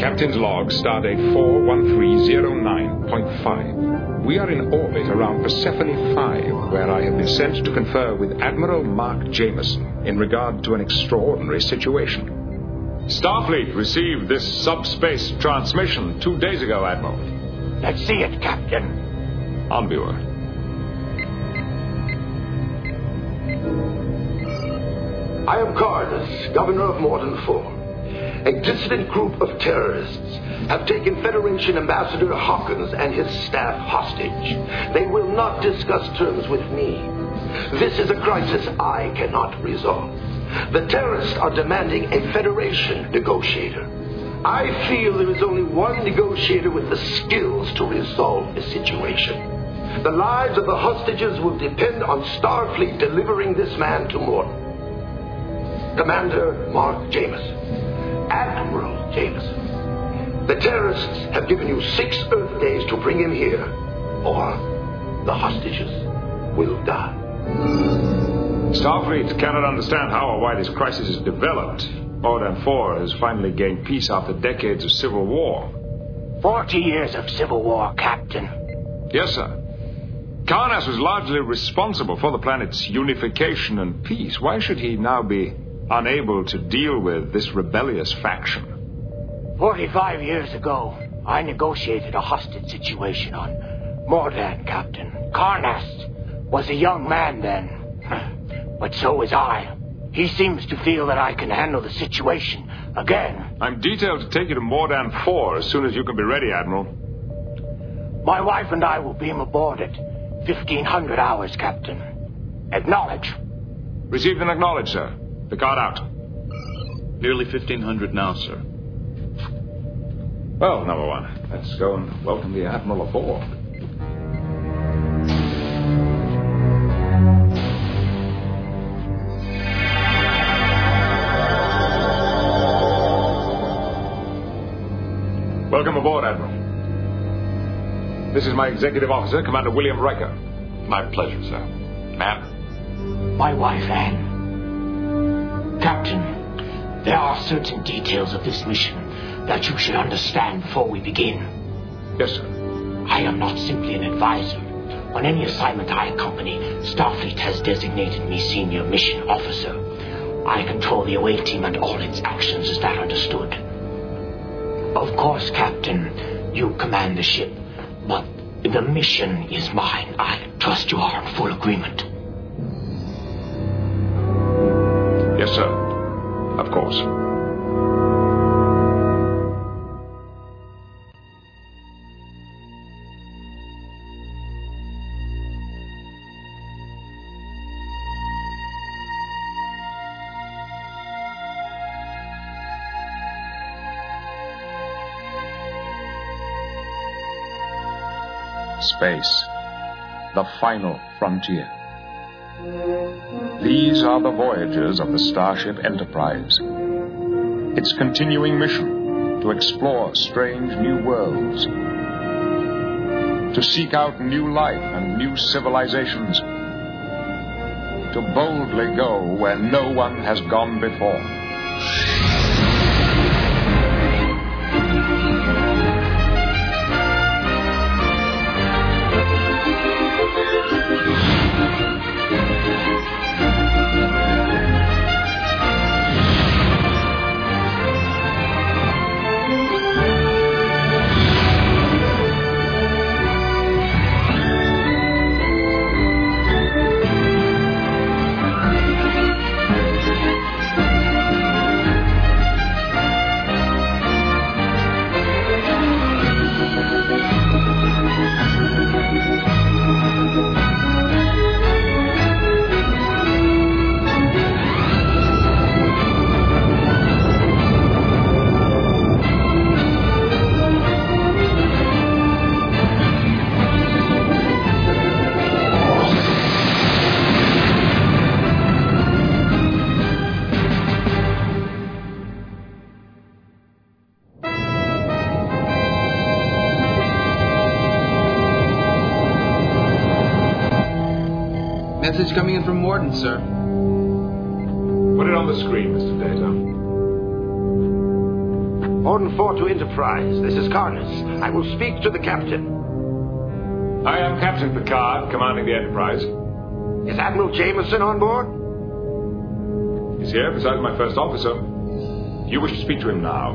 Captain's log, stardate 41309.5. We are in orbit around Persephone 5, where I have been sent to confer with Admiral Mark Jameson in regard to an extraordinary situation. Starfleet received this subspace transmission 2 days ago, Admiral. Let's see it, Captain. On viewer. I am Carnus, Governor of Morden 4. A dissident group of terrorists have taken Federation Ambassador Hawkins and his staff hostage. They will not discuss terms with me. This is a crisis I cannot resolve. The terrorists are demanding a Federation negotiator. I feel there is only one negotiator with the skills to resolve the situation. The lives of the hostages will depend on Starfleet delivering this man to Morden. Commander Mark Jameson. Admiral Jameson. The terrorists have given you 6 Earth days to bring him here, or the hostages will die. Starfleet cannot understand how or why this crisis is developed. Morden 4 has finally gained peace after decades of civil war. 40 years of civil war, Captain. Yes, sir. Karnas was largely responsible for the planet's unification and peace. Why should he now be unable to deal with this rebellious faction? 45 years ago, I negotiated a hostage situation on Morden, Captain. Karnas was a young man then, but so was I. He seems to feel that I can handle the situation again. I'm detailed to take you to Morden 4 as soon as you can be ready, Admiral. My wife and I will beam aboard at 1500 hours, Captain. Acknowledge. Received and acknowledged, sir. Picard out. Nearly 1500 now, sir. Well, number one, let's go and welcome the Admiral aboard. Welcome aboard, Admiral. This is my executive officer, Commander William Riker. My pleasure, sir. Ma'am? My wife, Anne. Captain, there are certain details of this mission that you should understand before we begin. Yes, sir. I am not simply an advisor. On any assignment I accompany, Starfleet has designated me senior mission officer. I control the away team and all its actions. Is that understood? Of course, Captain, you command the ship, but the mission is mine. I trust you are in full agreement. Yes, sir. Of course. Space, the final frontier. These are the voyages of the Starship Enterprise. Its continuing mission to explore strange new worlds, to seek out new life and new civilizations, to boldly go where no one has gone before. Message coming in from Morden, sir. Put it on the screen, Mr. Data. Morden 4 to Enterprise. This is Karnas. I will speak to the captain. I am Captain Picard, commanding the Enterprise. Is Admiral Jameson on board? He's here beside my first officer. You wish to speak to him now?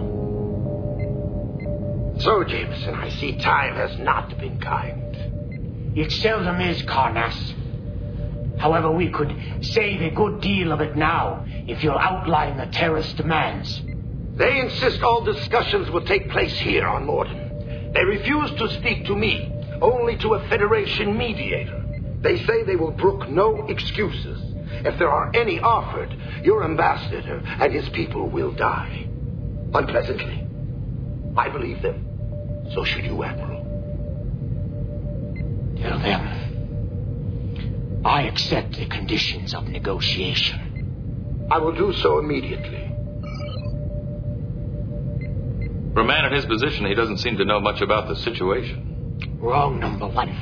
So, Jameson, I see time has not been kind. It seldom is, Karnas. However, we could save a good deal of it now if you'll outline the terrorist demands. They insist all discussions will take place here on Morden. They refuse to speak to me, only to a Federation mediator. They say they will brook no excuses. If there are any offered, your ambassador and his people will die. Unpleasantly. I believe them. So should you, Admiral. Tell them I accept the conditions of negotiation. I will do so immediately. For a man in his position, he doesn't seem to know much about the situation. Wrong, number one.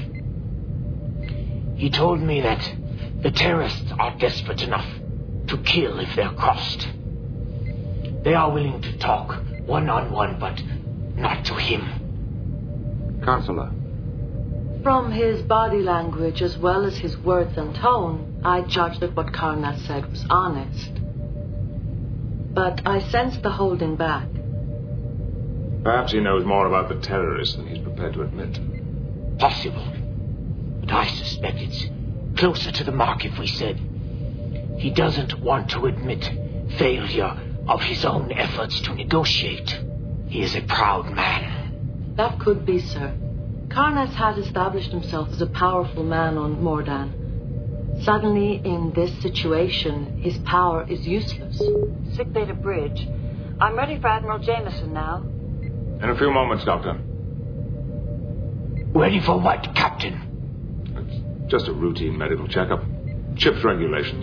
He told me that the terrorists are desperate enough to kill if they're crossed. They are willing to talk one-on-one, but not to him. Counselor. From his body language as well as his words and tone, I judged that what Karnas said was honest. But I sensed the holding back. Perhaps he knows more about the terrorists than he's prepared to admit. Possible. But I suspect it's closer to the mark if we said he doesn't want to admit failure of his own efforts to negotiate. He is a proud man. That could be, sir. Karnas has established himself as a powerful man on Mordan. Suddenly, in this situation, his power is useless. Sick Beta Bridge. I'm ready for Admiral Jameson now. In a few moments, Doctor. Ready for what, Captain? It's just a routine medical checkup. Ship's regulations.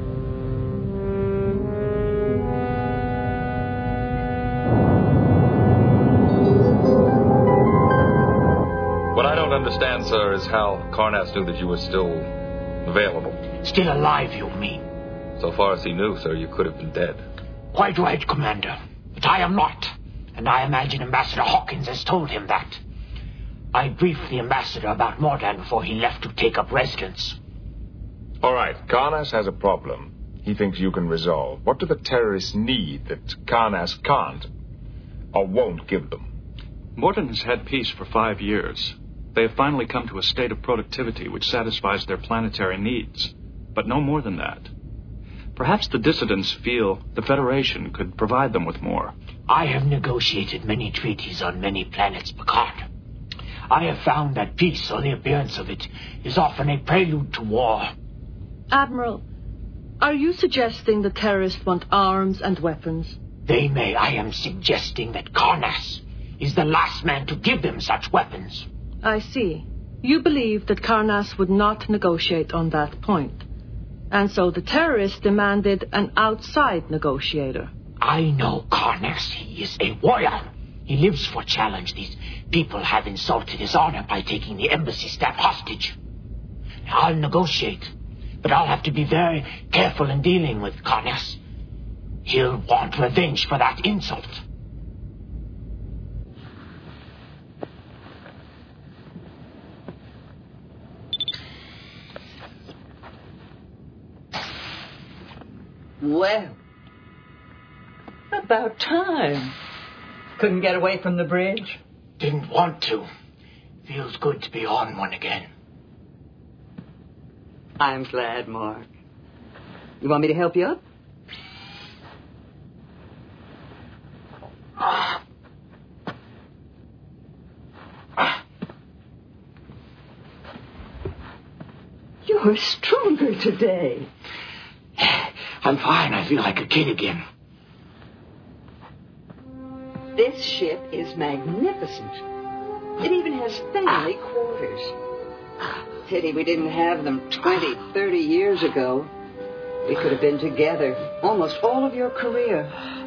What I don't understand, sir, is how Karnas knew that you were still available. Still alive, you mean? So far as he knew, sir, you could have been dead. Quite right, Commander. But I am not. And I imagine Ambassador Hawkins has told him that. I briefed the ambassador about Mordan before he left to take up residence. All right, Karnas has a problem he thinks you can resolve. What do the terrorists need that Karnas can't or won't give them? Morton has had peace for 5 years. They have finally come to a state of productivity which satisfies their planetary needs, but no more than that. Perhaps the dissidents feel the Federation could provide them with more. I have negotiated many treaties on many planets, Picard. I have found that peace, or the appearance of it, is often a prelude to war. Admiral, are you suggesting the terrorists want arms and weapons? They may. I am suggesting that Karnas is the last man to give them such weapons. I see. You believe that Karnas would not negotiate on that point. And so the terrorists demanded an outside negotiator. I know Karnas. He is a warrior. He lives for challenge. These people have insulted his honor by taking the embassy staff hostage. I'll negotiate, but I'll have to be very careful in dealing with Karnas. He'll want revenge for that insult. Well, about time. Couldn't get away from the bridge? Didn't want to. Feels good to be on one again. I'm glad, Mark. You want me to help you up? You're stronger today. I'm fine. I feel like a kid again. This ship is magnificent. It even has family quarters. Pity we didn't have them 20, 30 years ago. We could have been together almost all of your career.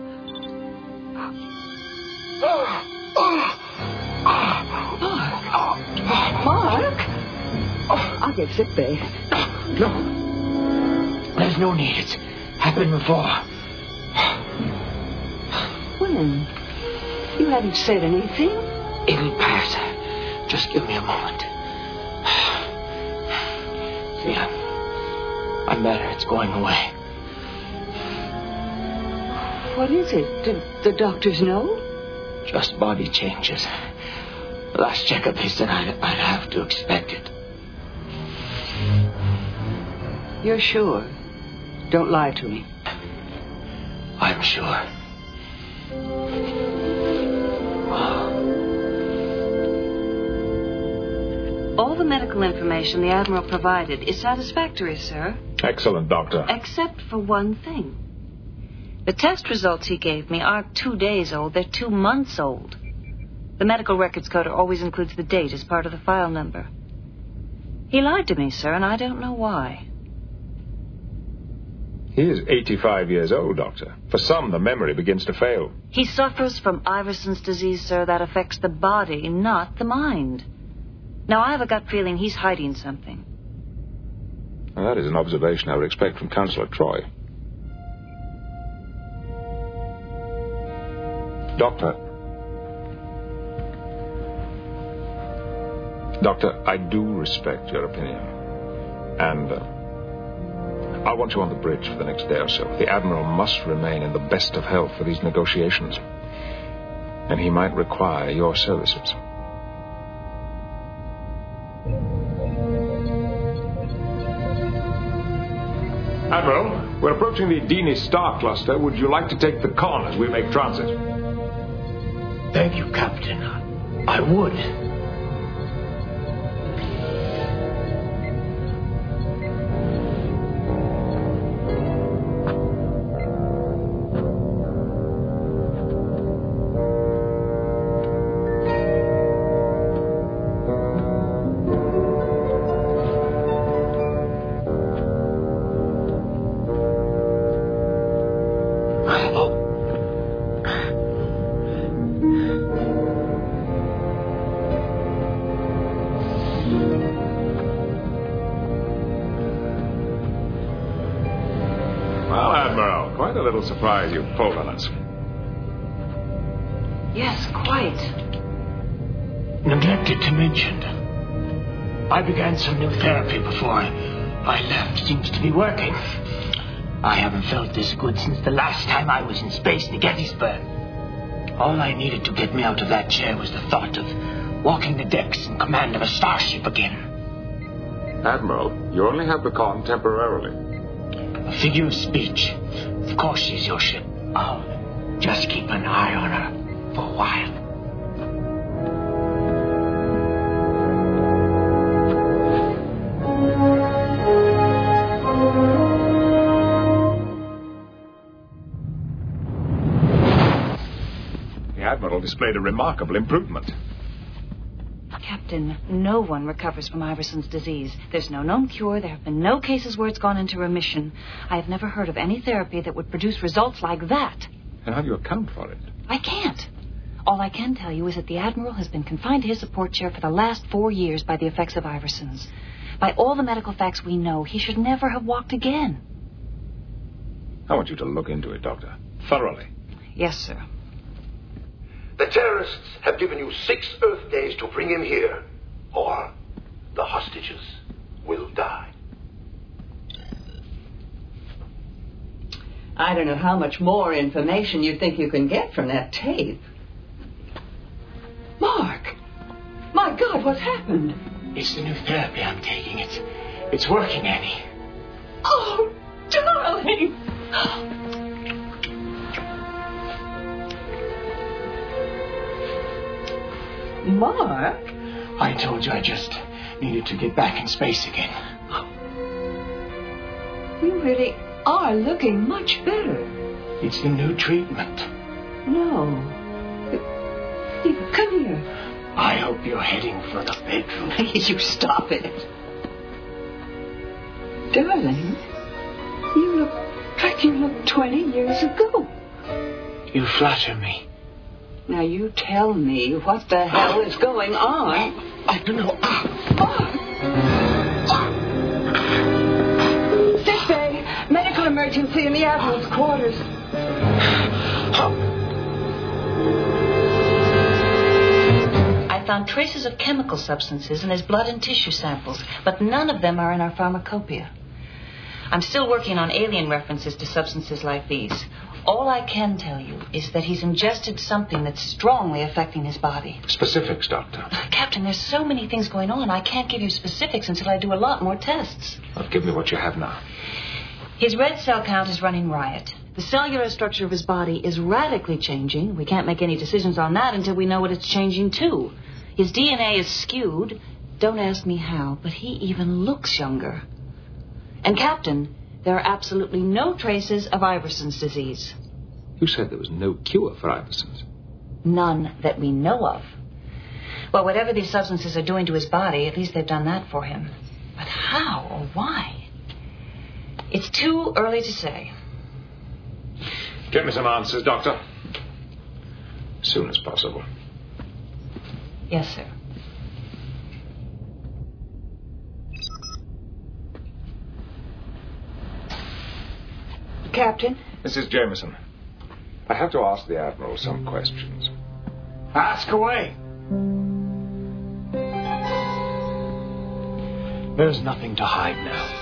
Mark? I'll get sick bay. No. There's no need. It's happened before. When? You haven't said anything. It'll pass. Just give me a moment. See, I'm better. It's going away. What is it? Did the doctors know? Just body changes. Last checkup, they said I'd have to expect it. You're sure? Don't lie to me. I'm sure. All the medical information the Admiral provided is satisfactory, sir. Excellent, Doctor. Except for one thing. The test results he gave me aren't 2 days old, they're 2 months old. The medical records coder always includes the date as part of the file number. He lied to me, sir, and I don't know why. He is 85 years old, Doctor. For some, the memory begins to fail. He suffers from Iverson's disease, sir, that affects the body, not the mind. Now, I have a gut feeling he's hiding something. Well, that is an observation I would expect from Councillor Troy. Doctor, I do respect your opinion. And I want you on the bridge for the next day or so. The Admiral must remain in the best of health for these negotiations. And he might require your services. Admiral, we're approaching the Dini star cluster. Would you like to take the con as we make transit? Thank you, Captain. I would. Surprise you pulled on us. Yes, quite. Neglected to mention, I began some new therapy before I left. Seems to be working. I haven't felt this good since the last time I was in space in Gettysburg. All I needed to get me out of that chair was the thought of walking the decks in command of a starship again. Admiral, you only have the con temporarily. A figure of speech. Of course she's your ship. I'll just keep an eye on her for a while. The Admiral displayed a remarkable improvement. Captain, no one recovers from Iverson's disease. There's no known cure. There have been no cases where it's gone into remission. I have never heard of any therapy that would produce results like that. And how do you account for it? I can't. All I can tell you is that the Admiral has been confined to his support chair for the last 4 years by the effects of Iverson's. By all the medical facts we know, he should never have walked again. I want you to look into it, Doctor. Thoroughly. Yes, sir. The terrorists have given you 6 Earth days to bring him here, or the hostages will die. I don't know how much more information you think you can get from that tape. Mark! My God, what's happened? It's the new therapy I'm taking. It's working, Annie. Oh, darling! Mark? I told you I just needed to get back in space again. You really are looking much better. It's the new treatment. No. Come here. I hope you're heading for the bedroom. You stop it. Darling, you look like you looked 20 years ago. You flatter me. Now you tell me what the hell is going on. I don't know. Sick bay. Medical emergency in the Admiral's quarters. traces of chemical substances in his blood and tissue samples, but none of them are in our pharmacopoeia. I'm still working on alien references to substances like these. All I can tell you is that he's ingested something that's strongly affecting his body. Specifics, Doctor. Captain, there's so many things going on, I can't give you specifics until I do a lot more tests. Well, give me what you have now. His red cell count is running riot. The cellular structure of his body is radically changing. We can't make any decisions on that until we know what it's changing to. His DNA is skewed. Don't ask me how, but he even looks younger. And, Captain, there are absolutely no traces of Iverson's disease. You said there was no cure for Iverson's. None that we know of. Well, whatever these substances are doing to his body, at least they've done that for him. But how or why? It's too early to say. Get me some answers, Doctor. As soon as possible. Yes, sir. Captain? Mrs. Jameson, I have to ask the Admiral some questions. Ask away. There's nothing to hide now.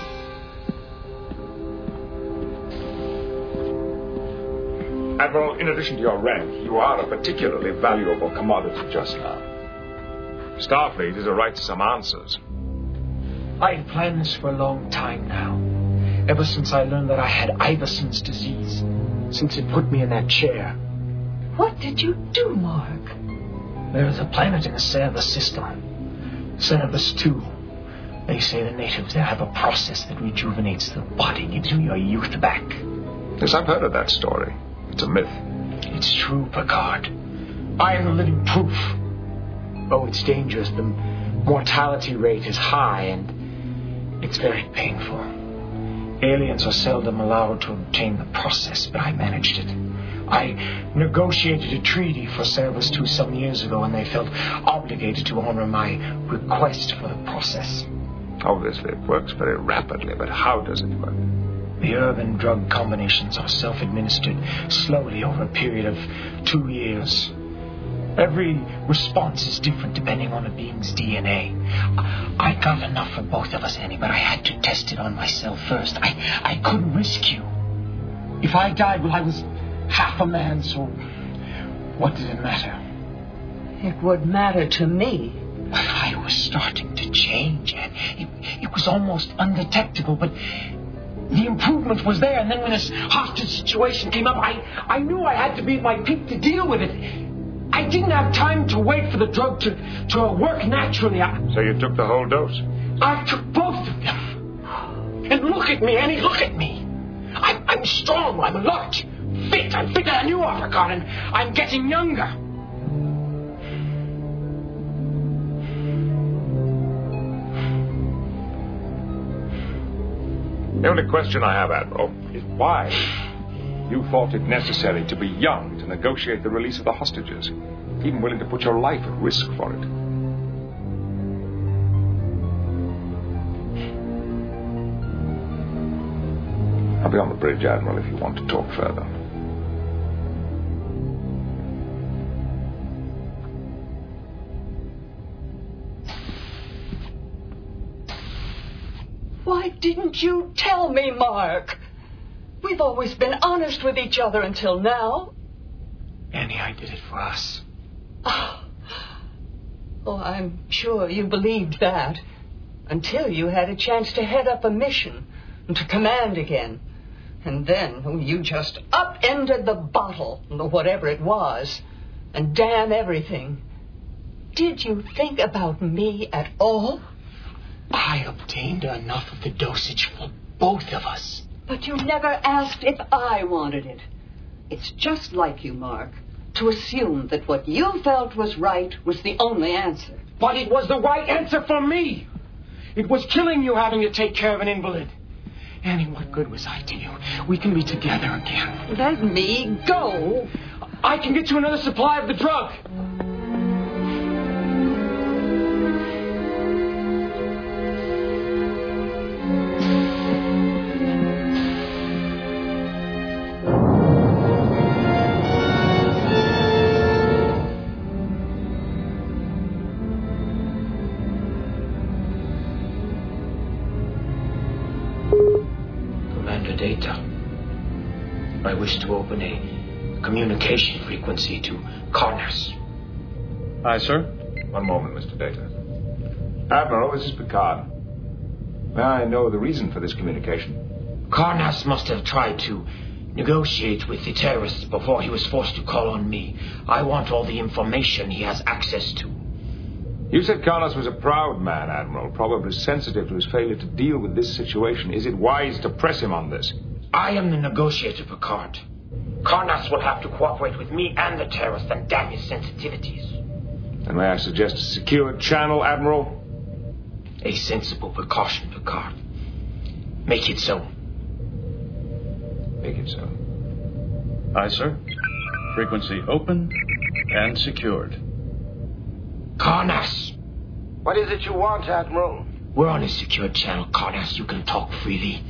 Admiral, in addition to your rank, you are a particularly valuable commodity just now. Starfleet is a right to some answers. I had planned this for a long time now. Ever since I learned that I had Iverson's disease. Since it put me in that chair. What did you do, Mark? There is a planet in the Cerberus system. Cerberus 2. They say the natives there have a process that rejuvenates the body, gives you your youth back. Yes, I've heard of that story. It's a myth. It's true, Picard. I am the living proof. Oh, it's dangerous. The mortality rate is high, and it's very painful. Aliens are seldom allowed to obtain the process, but I managed it. I negotiated a treaty for Cerberus 2 some years ago, and they felt obligated to honor my request for the process. Obviously, it works very rapidly, but how does it work? The herb and drug combinations are self-administered slowly over a period of 2 years. Every response is different depending on a being's DNA. I got enough for both of us, Annie, but I had to test it on myself first. I couldn't risk you. If I died, well, I was half a man, so what did it matter? It would matter to me. I was starting to change, and it was almost undetectable, but the improvement was there. And then when this hostage situation came up, I knew I had to be at my peak to deal with it. I didn't have time to wait for the drug to work naturally. So you took the whole dose? I took both of them. And look at me, Annie, look at me. I'm strong, I'm alert, fit. I'm fitter than you are, Picard, and I'm getting younger. The only question I have, Admiral, is why you thought it necessary to be young to negotiate the release of the hostages, even willing to put your life at risk for it. I'll be on the bridge, Admiral, if you want to talk further. Why didn't you tell me, Mark? We've always been honest with each other until now. Annie, I did it for us. Oh, I'm sure you believed that. Until you had a chance to head up a mission and to command again. And then you just upended the bottle, whatever it was, and damn everything. Did you think about me at all? I obtained enough of the dosage for both of us. But you never asked if I wanted it. It's just like you, Mark, to assume that what you felt was right was the only answer. But it was the right answer for me. It was killing you having to take care of an invalid. Annie, what good was I to you? We can be together again. Let me go. I can get you another supply of the drug. I wish to open a communication frequency to Karnas. Aye, sir. One moment, Mr. Data. Admiral, this is Picard. May I know the reason for this communication? Karnas must have tried to negotiate with the terrorists before he was forced to call on me. I want all the information he has access to. You said Karnas was a proud man, Admiral, probably sensitive to his failure to deal with this situation. Is it wise to press him on this? I am the negotiator, Picard. Karnas will have to cooperate with me and the terrorists and damn his sensitivities. And may I suggest a secured channel, Admiral? A sensible precaution, Picard. Make it so. Make it so. Aye, sir. Frequency open and secured. Karnas! What is it you want, Admiral? We're on a secured channel, Karnas. You can talk freely.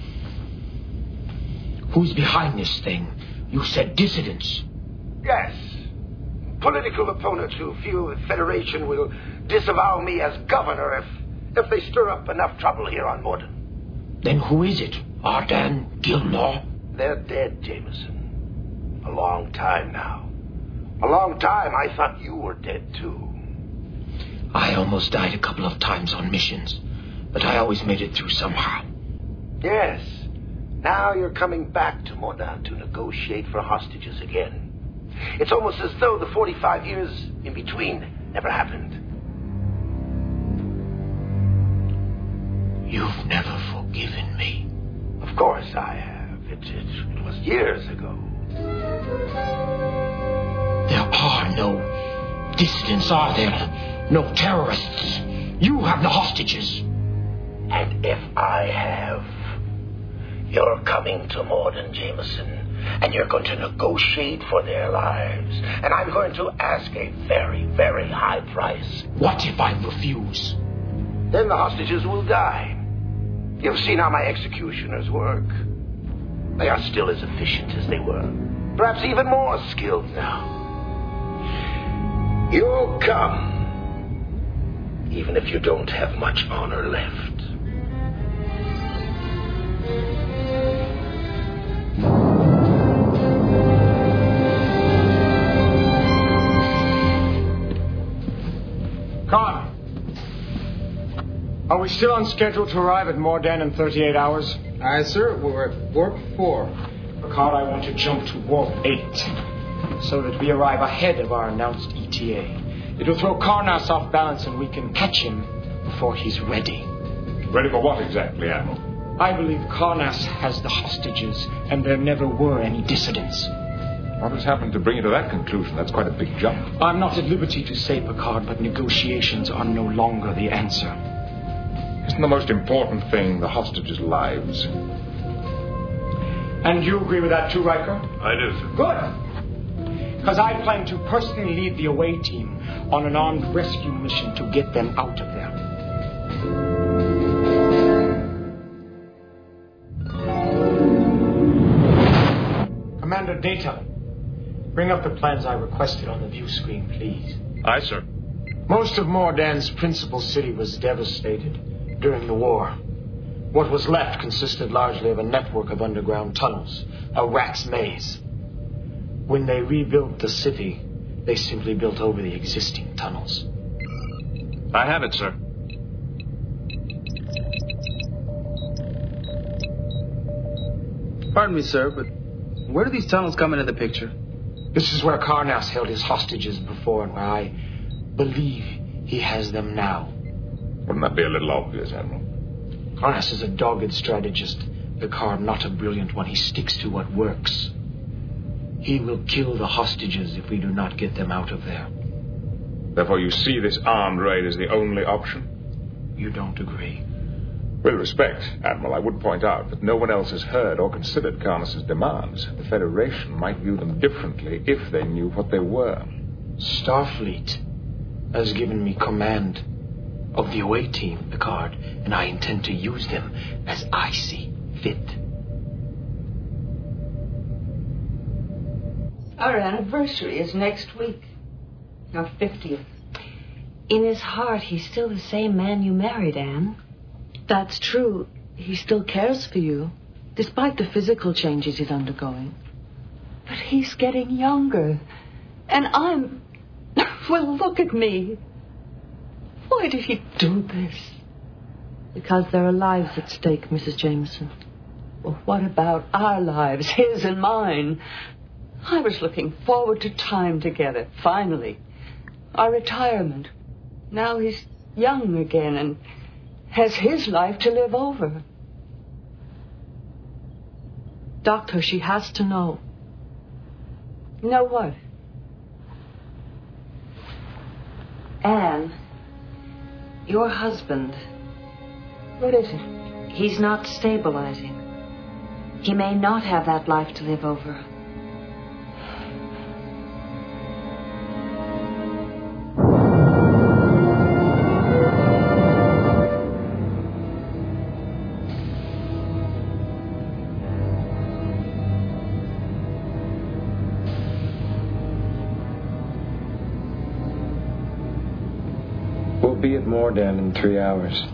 Who's behind this thing? You said dissidents. Yes. Political opponents who feel the Federation will disavow me as governor if they stir up enough trouble here on Morden. Then who is it? Ardan? Gilmore? They're dead, Jameson. A long time now. A long time I thought you were dead, too. I almost died a couple of times on missions, but I always made it through somehow. Yes. Now you're coming back to Morden to negotiate for hostages again. It's almost as though the 45 years in between never happened. You've never forgiven me. Of course I have. It was years ago. There are no dissidents, are there? No terrorists. You have the hostages. And if I have, you're coming to Morden, Jameson, and you're going to negotiate for their lives. And I'm going to ask a very, very high price. What if I refuse? Then the hostages will die. You've seen how my executioners work. They are still as efficient as they were. Perhaps even more skilled now. You'll come, even if you don't have much honor left. Khan, are we still on schedule to arrive at Morden in 38 hours? Aye, sir. We're at warp 4. Picard, I want to jump to warp 8, so that we arrive ahead of our announced ETA. It'll throw Karnas off balance and we can catch him before he's ready. Ready for what exactly, Admiral? I believe Karnas has the hostages, and there never were any dissidents. What has happened to bring you to that conclusion? That's quite a big jump. I'm not at liberty to say, Picard, but negotiations are no longer the answer. Isn't the most important thing the hostages' lives? And you agree with that too, Riker? I do, sir. Good. Because I plan to personally lead the away team on an armed rescue mission to get them out of there. Commander Data, bring up the plans I requested on the view screen, please. Aye, sir. Most of Mordan's principal city was devastated during the war. What was left consisted largely of a network of underground tunnels, a rat's maze. When they rebuilt the city, they simply built over the existing tunnels. I have it, sir. Pardon me, sir, but where do these tunnels come into the picture? This is where Karnas held his hostages before, and where I believe he has them now. Wouldn't that be a little obvious, Admiral? Karnas is a dogged strategist. Picard, not a brilliant one. He sticks to what works. He will kill the hostages if we do not get them out of there. Therefore you see this armed raid as the only option? You don't agree? With respect, Admiral, I would point out that no one else has heard or considered Karnas' demands. The Federation might view them differently if they knew what they were. Starfleet has given me command of the away team, Picard, and I intend to use them as I see fit. Our anniversary is next week. Our 50th. In his heart, he's still the same man you married, Anne. That's true. He still cares for you, despite the physical changes he's undergoing. But he's getting younger. And I'm... Well, look at me. Why did he do this? Because there are lives at stake, Mrs. Jameson. Well, what about our lives, his and mine? I was looking forward to time together, finally. Our retirement. Now he's young again and has his life to live over. Doctor, she has to know. Know what? Anne, your husband... What is it? He's not stabilizing. He may not have that life to live over. We'll be at Mordan in 3 hours.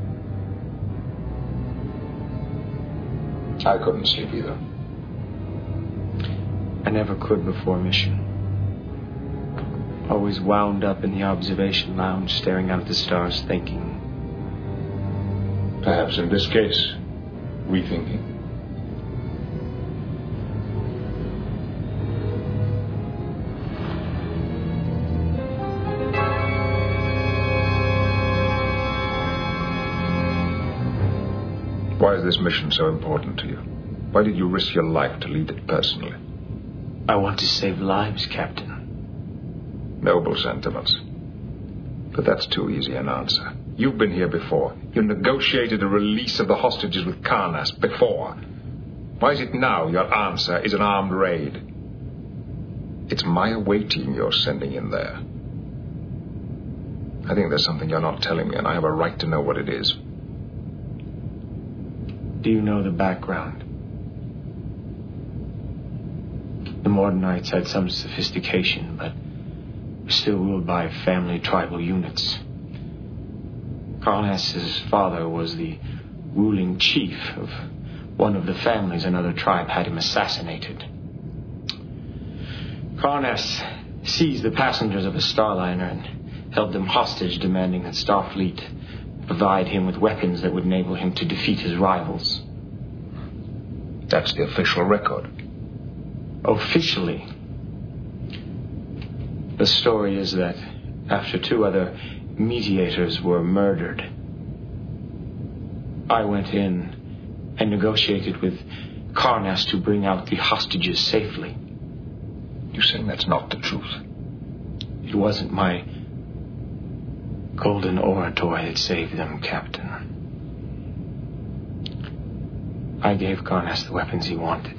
I couldn't sleep either. I never could before mission. Always wound up in the observation lounge, staring out at the stars, thinking. Perhaps in this case, rethinking. Why is this mission so important to you? Why did you risk your life to lead it personally? I want to save lives, Captain. Noble sentiments. But that's too easy an answer. You've been here before. You negotiated a release of the hostages with Karnas before. Why is it now your answer is an armed raid? It's my away team you're sending in there. I think there's something you're not telling me, and I have a right to know what it is. Do you know the background? The Mordanites had some sophistication, but were still ruled by family tribal units. Karnas' father was the ruling chief of one of the families another tribe had him assassinated. Karnas seized the passengers of a Starliner and held them hostage, demanding that Starfleet provide him with weapons that would enable him to defeat his rivals. That's the official record. Officially. The story is that after 2 other mediators were murdered, I went in and negotiated with Karnas to bring out the hostages safely. You're saying that's not the truth? It wasn't my golden oratory that saved them, Captain. I gave Karnas the weapons he wanted.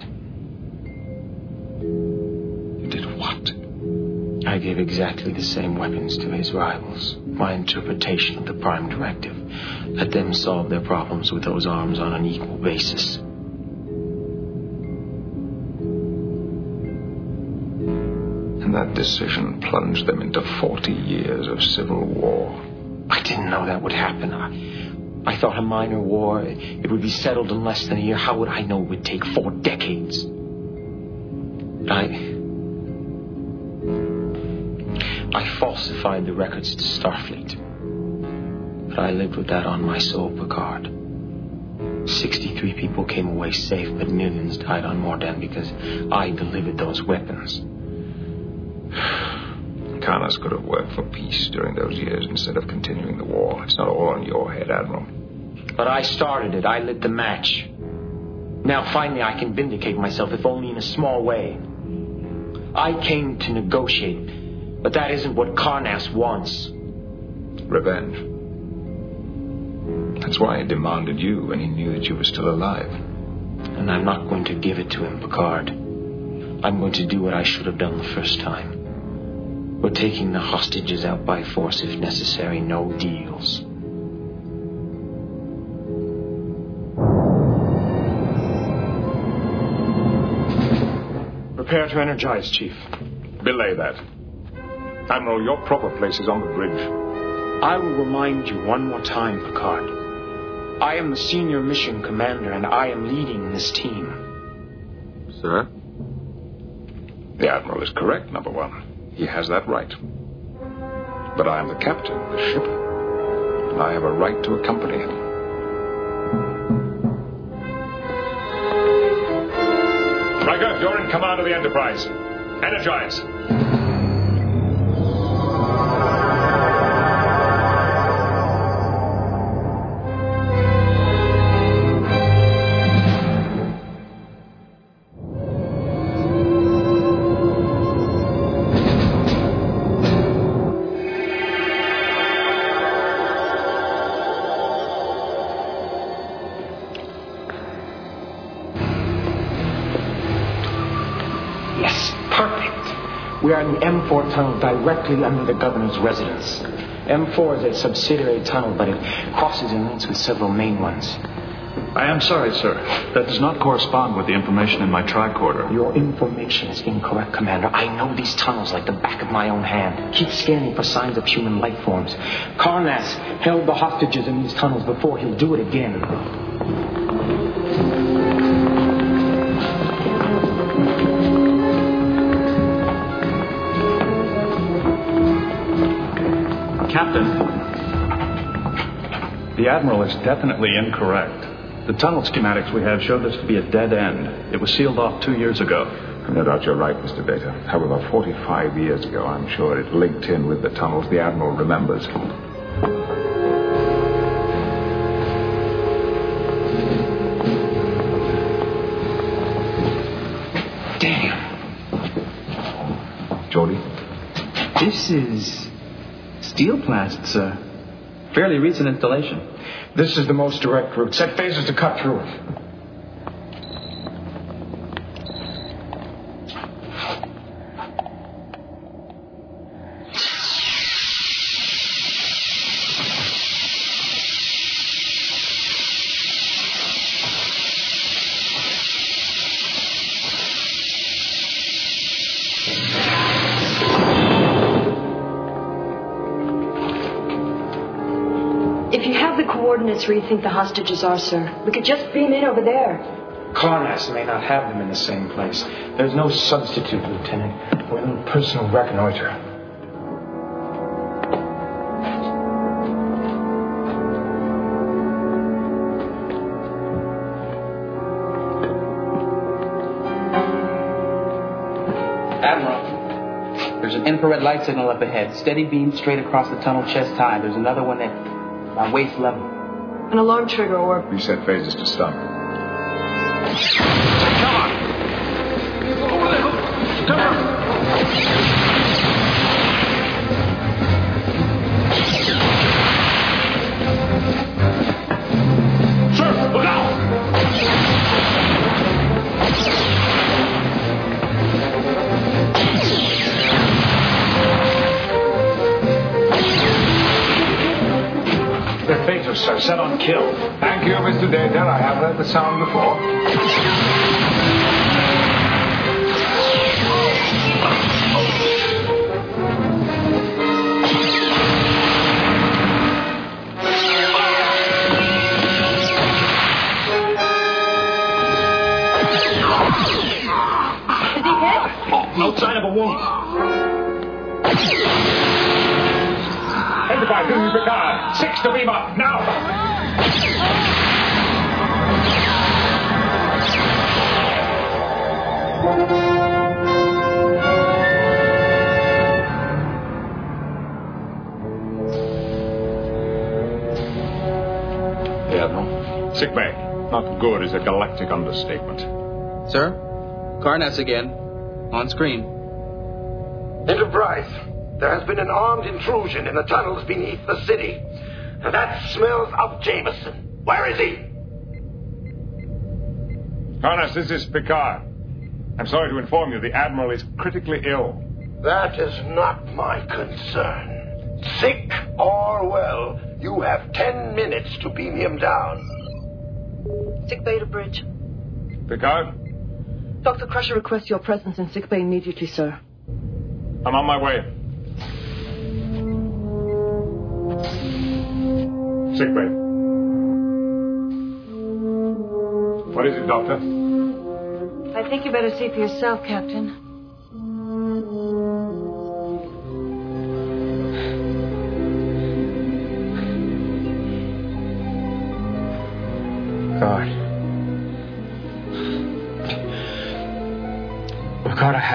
You did what? I gave exactly the same weapons to his rivals. My interpretation of the Prime Directive. Let them solve their problems with those arms on an equal basis. And that decision plunged them into 40 years of civil war. I didn't know that would happen. I thought a minor war, it would be settled in less than a year. How would I know it would take 4 decades? I falsified the records to Starfleet. But I lived with that on my soul, Picard. 63 people came away safe, but millions died on Mordan because I delivered those weapons. Karnas could have worked for peace during those years instead of continuing the war. It's not all in your head, Admiral. But I started it. I lit the match. Now finally I can vindicate myself, if only in a small way. I came to negotiate, but that isn't what Karnas wants. Revenge. That's why he demanded you when he knew that you were still alive. And I'm not going to give it to him, Picard. I'm going to do what I should have done the first time. We're taking the hostages out by force if necessary. No deals. Prepare to energize, Chief. Belay that. Admiral, your proper place is on the bridge. I will remind you one more time, Picard. I am the senior mission commander, and I am leading this team. Sir? The Admiral is correct, number one. He has that right. But I am the captain of the ship, and I have a right to accompany him. Riker, you're in command of the Enterprise. Energize. We are in the M4 tunnel directly under the governor's residence. M4 is a subsidiary tunnel, but it crosses and links with several main ones. I am sorry, sir. That does not correspond with the information in my tricorder. Your information is incorrect, Commander. I know these tunnels like the back of my own hand. Keep scanning for signs of human life forms. Karnas held the hostages in these tunnels before. He'll do it again. Captain, the Admiral is definitely incorrect. The tunnel schematics we have show this to be a dead end. It was sealed off 2 years ago. No doubt you're right, Mr. Data. However, 45 years ago, I'm sure it linked in with the tunnels the Admiral remembers. Damn. Geordi? This is steel plast, sir. Fairly recent installation. This is the most direct route. Set phasers to cut through it. If you have the coordinates where you think the hostages are, sir, we could just beam in over there. Karnas may not have them in the same place. There's no substitute, Lieutenant, for a little personal reconnoiter. Admiral, there's an infrared light signal up ahead. Steady beam straight across the tunnel chest high. There's another one at my waist level. An alarm trigger or... We set phasers to stop. Come on! Over there! Come on! Sir, look out! Their phasers, sir, set on kill. Thank you, Mr. Data. I have heard the sound before. Is he hit? No sign of a wound. Enterprise, this is Picard. 6 to beam up, now! The Admiral. Sick bay. Not good is a galactic understatement. Sir? Karnas again. On screen. Enterprise, there has been an armed intrusion in the tunnels beneath the city. That smells of Jameson. Where is he? Karnas, this is Picard. I'm sorry to inform you the Admiral is critically ill. That is not my concern. Sick or well, you have 10 minutes to beam him down. Sick bay to bridge. Picard? Dr. Crusher requests your presence in sick bay immediately, sir. I'm on my way. Sick bay. What is it, Doctor? I think you better see for yourself, Captain.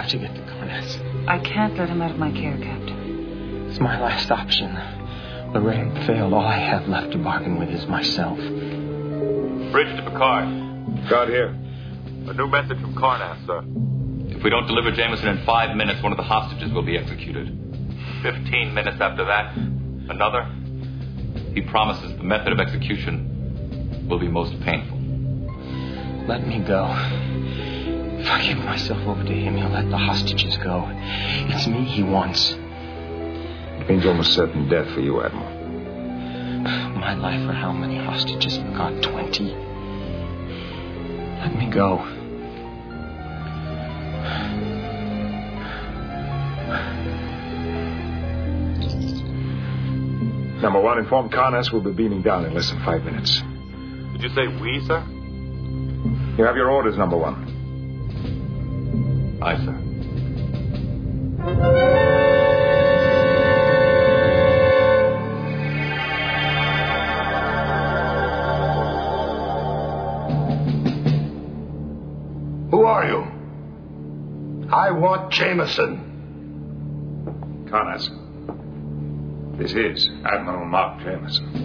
got to get to Karnas. I can't let him out of my care, Captain. It's my last option. Lorraine failed. All I have left to bargain with is myself. Bridge to Picard. Guard here. A new message from Karnas, sir. If we don't deliver Jameson in 5 minutes, one of the hostages will be executed. 15 minutes after that, another. He promises the method of execution will be most painful. Let me go. If I give myself over to him, he'll let the hostages go. It's me he wants. It means almost certain death for you, Admiral. My life for how many hostages? God, 20. Let me go. Number 1, inform Karnas we'll be beaming down in less than 5 minutes. Did you say we, sir? You have your orders, Number 1. Aye, sir. Who are you? I want Jameson. Karnas. This is Admiral Mark Jameson.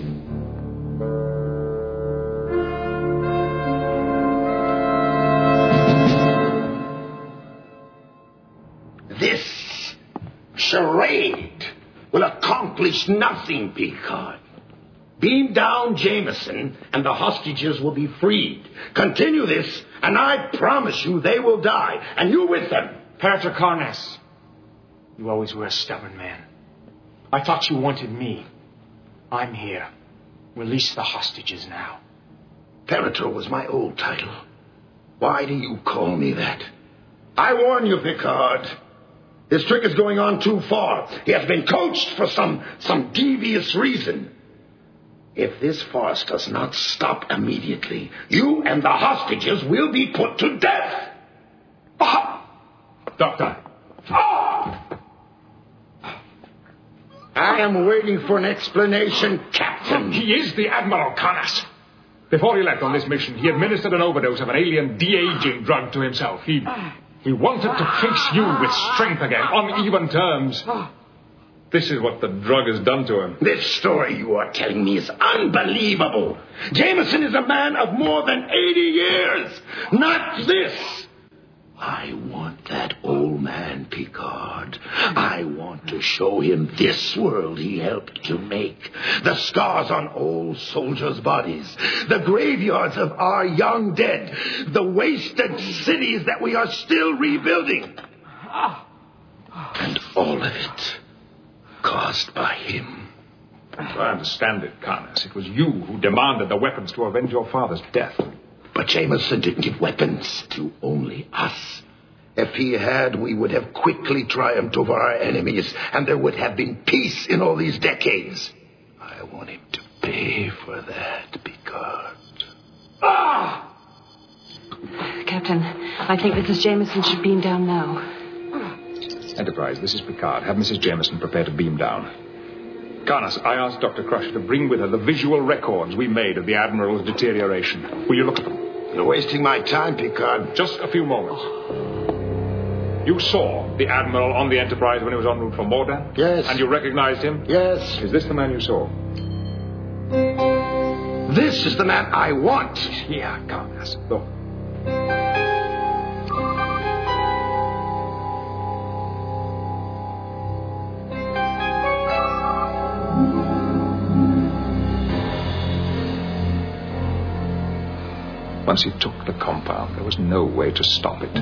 This charade will accomplish nothing, Picard. Beam down Jameson, and the hostages will be freed. Continue this, and I promise you they will die, and you with them. Pater Karnas, you always were a stubborn man. I thought you wanted me. I'm here. Release the hostages now. Imperator was my old title. Why do you call me that? I warn you, Picard. This trick is going on too far. He has been coached for some devious reason. If this farce does not stop immediately, you and the hostages will be put to death. Doctor. I am waiting for an explanation, Captain. He is the Admiral, Karnas. Before he left on this mission, he administered an overdose of an alien de-aging drug to himself. He wanted to face you with strength again, on even terms. This is what the drug has done to him. This story you are telling me is unbelievable. Jameson is a man of more than 80 years. Not this. I want that old man, Picard. I want to show him this world he helped to make. The scars on old soldiers' bodies. The graveyards of our young dead. The wasted cities that we are still rebuilding. And all of it caused by him. I understand it, Karnas. It was you who demanded the weapons to avenge your father's death. But Jameson didn't give weapons to only us. If he had, we would have quickly triumphed over our enemies, and there would have been peace in all these decades. I want him to pay for that, Picard. Captain, I think Mrs. Jameson should beam down now. Enterprise, this is Picard. Have Mrs. Jameson prepare to beam down. Karnas, I asked Dr. Crusher to bring with her the visual records we made of the Admiral's deterioration. Will you look at them? You're wasting my time, Picard. Just a few moments. You saw the Admiral on the Enterprise when he was en route for Mordan? Yes. And you recognized him? Yes. Is this the man you saw? This is the man I want. Yeah, Karnas. Look. Once he took the compound, there was no way to stop it.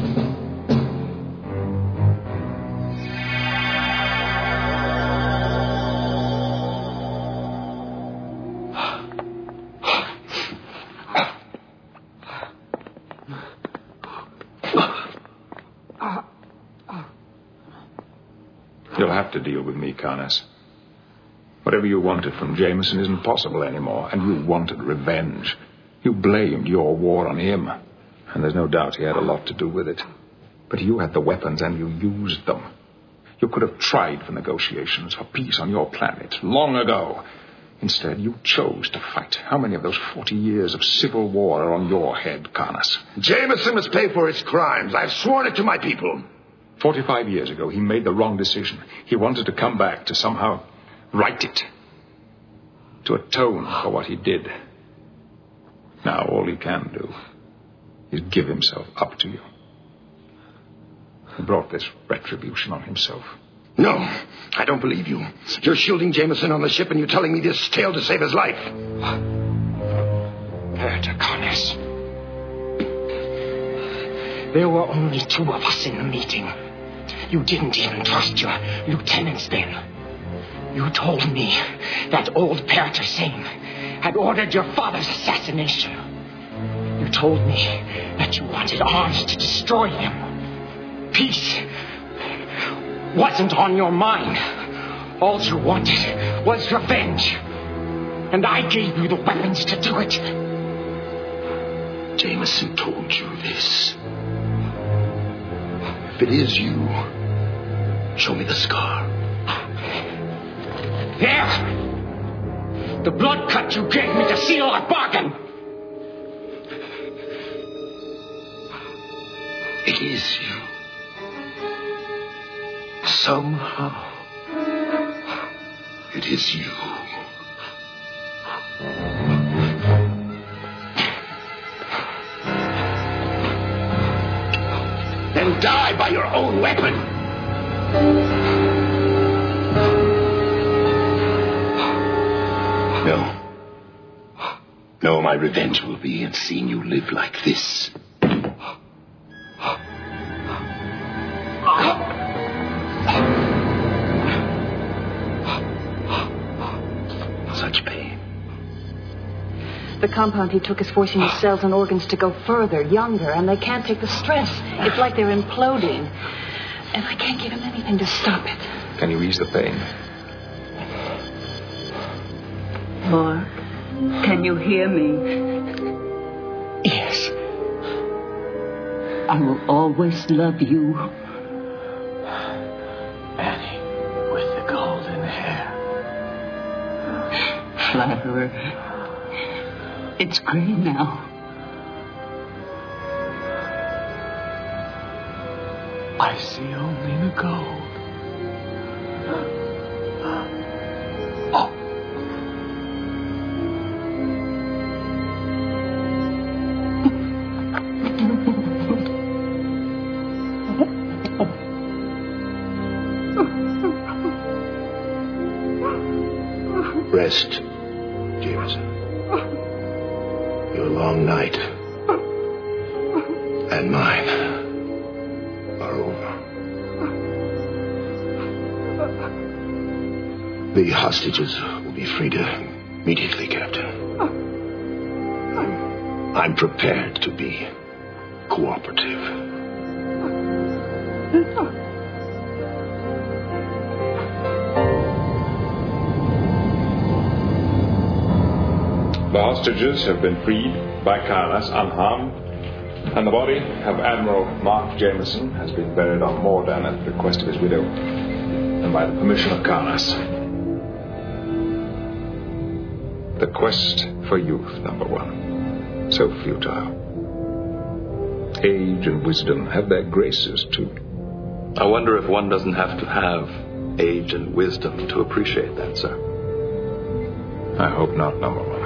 You'll have to deal with me, Karnas. Whatever you wanted from Jameson isn't possible anymore, and you wanted revenge. You blamed your war on him, and there's no doubt he had a lot to do with it. But you had the weapons, and you used them. You could have tried for negotiations, for peace on your planet, long ago. Instead, you chose to fight. How many of those 40 years of civil war are on your head, Karnas? Jameson must pay for his crimes. I've sworn it to my people. 45 years ago, he made the wrong decision. He wanted to come back to somehow right it, to atone for what he did. Now all he can do is give himself up to you. He brought this retribution on himself. No, I don't believe you. You're shielding Jameson on the ship and you're telling me this tale to save his life. Murder, Karnas. There were only 2 of us in the meeting. You didn't even trust your lieutenants then. You told me that old Perter Singh had ordered your father's assassination. You told me that you wanted arms to destroy him. Peace wasn't on your mind. All you wanted was revenge. And I gave you the weapons to do it. Jameson told you this. If it is you, show me the scar. There! The blood cut you gave me to seal our bargain! It is you. Somehow, it is you. Then die by your own weapon. No, my revenge will be in seeing you live like this. Such pain. The compound he took is forcing his cells and organs to go further, younger, and they can't take the stress. It's like they're imploding. And I can't give him anything to stop it. Can you ease the pain? Mark, can you hear me? Yes. I will always love you. Annie, with the golden hair. Flatterer. It's gray now. I see only the gold. Oh. Rest, Jameson. Your long night and mine are over. The hostages will be freed immediately, Captain. I'm prepared to be cooperative. The hostages have been freed by Karnas unharmed, and the body of Admiral Mark Jameson has been buried on Mordan at the request of his widow and by the permission of Karnas. The quest for youth, number 1. So futile. Age and wisdom have their graces, too. I wonder if one doesn't have to have age and wisdom to appreciate that, sir. I hope not, number 1.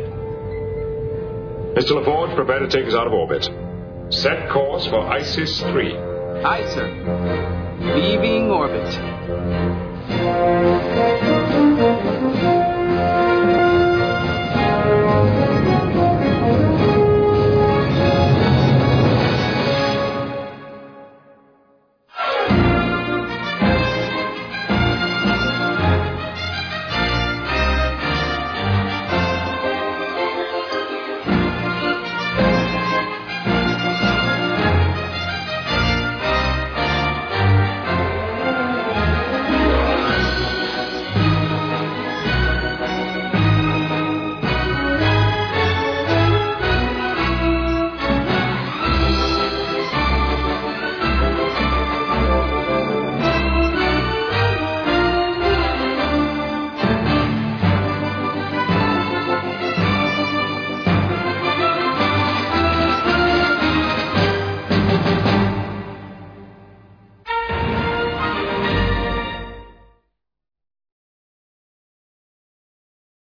Mr. LaForge, prepare to take us out of orbit. Set course for ISIS 3. Aye, sir. Leaving orbit.